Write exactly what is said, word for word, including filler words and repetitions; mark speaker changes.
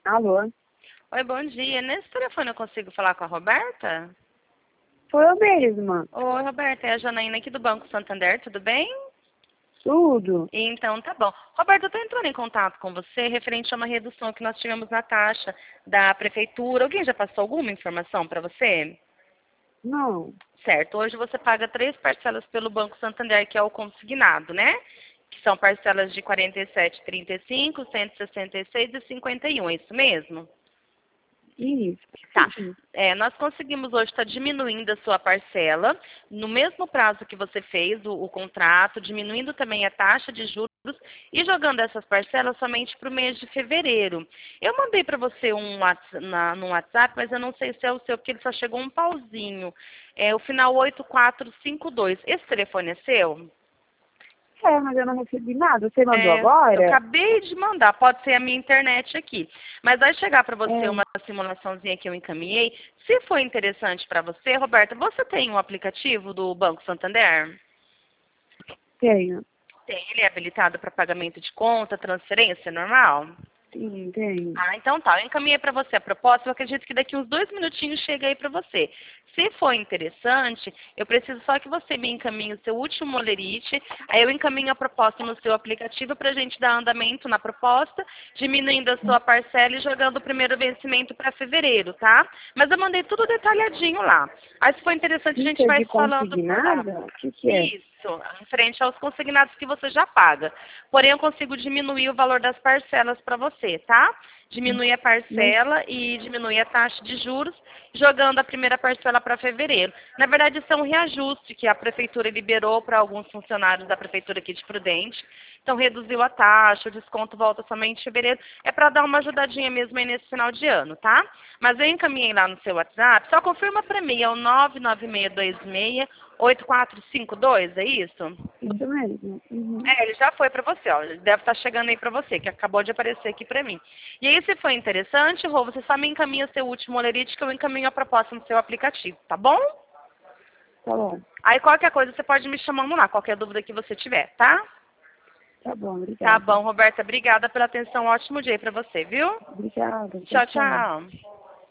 Speaker 1: Alô?
Speaker 2: Oi, bom dia. Nesse telefone eu consigo falar com a Roberta?
Speaker 1: Foi eu mesma.
Speaker 2: Oi, Roberta, é a Janaína aqui do Banco Santander, tudo bem?
Speaker 1: Tudo.
Speaker 2: Então, tá bom. Roberta, eu estou entrando em contato com você referente a uma redução que nós tivemos na taxa da prefeitura. Alguém já passou alguma informação para você?
Speaker 1: Não.
Speaker 2: Certo. Hoje você paga três parcelas pelo Banco Santander, que é o consignado, né? Que são parcelas de quarenta e sete vírgula trinta e cinco, cento e sessenta e seis e cinquenta e um, é isso mesmo?
Speaker 1: Isso.
Speaker 2: Tá. É, nós conseguimos hoje estar diminuindo a sua parcela, no mesmo prazo que você fez o, o contrato, diminuindo também a taxa de juros e jogando essas parcelas somente para o mês de fevereiro. Eu mandei para você um WhatsApp, na, no WhatsApp, mas eu não sei se é o seu, porque ele só chegou um pauzinho. É o final oito quatro cinco dois. Esse telefone é seu?
Speaker 1: É, mas eu não recebi nada. Você mandou
Speaker 2: É, eu
Speaker 1: agora?
Speaker 2: acabei de mandar, pode ser a minha internet aqui. Mas vai chegar para você
Speaker 1: É.
Speaker 2: uma simulaçãozinha que eu encaminhei. Se for interessante para você, Roberta, você tem um aplicativo do Banco Santander?
Speaker 1: Tenho.
Speaker 2: Tem, ele é habilitado para pagamento de conta, transferência normal?
Speaker 1: Sim, tenho.
Speaker 2: Ah, então tá. Eu encaminhei para você a proposta. Eu acredito que daqui uns dois minutinhos chega aí para você. Se for interessante, eu preciso só que você me encaminhe o seu último molerite. Aí eu encaminho a proposta no seu aplicativo para a gente dar andamento na proposta, diminuindo a sua parcela e jogando o primeiro vencimento para fevereiro, tá? Mas eu mandei tudo detalhadinho lá. Aí se for interessante, a
Speaker 1: Isso
Speaker 2: gente
Speaker 1: é
Speaker 2: vai
Speaker 1: de
Speaker 2: se falando por lá.
Speaker 1: consignada? O que que é?
Speaker 2: Isso, referente aos consignados que você já paga. Porém, eu consigo diminuir o valor das parcelas para você, tá? Diminuir a
Speaker 1: Mas,
Speaker 2: parcela e diminuir a taxa de juros, jogando a primeira parcela para fevereiro. Na verdade, isso é um reajuste que a prefeitura liberou para alguns funcionários da prefeitura aqui de Prudente. Então, reduziu a taxa, o desconto volta somente em fevereiro. É para dar uma ajudadinha mesmo aí nesse final de ano, tá? Mas eu encaminhei lá no seu WhatsApp, só confirma para mim, é o nove nove seis dois seis oito quatro cinco dois, é isso?
Speaker 1: isso mesmo. Uhum.
Speaker 2: É, ele já foi para você, ó. Ele deve estar chegando aí para você, que acabou de aparecer aqui para mim. E aí, se for interessante, Rô, você só me encaminha seu último olerite que eu encaminho a proposta no seu aplicativo, tá bom?
Speaker 1: Tá bom.
Speaker 2: Aí, qualquer coisa, você pode me chamando lá, qualquer dúvida que você tiver, tá?
Speaker 1: Tá bom,
Speaker 2: Tá
Speaker 1: obrigada.
Speaker 2: bom, Roberta, obrigada pela atenção. Ótimo dia para você, viu?
Speaker 1: Obrigada. Tchau,
Speaker 2: Tchau,
Speaker 1: tchau.
Speaker 2: tchau.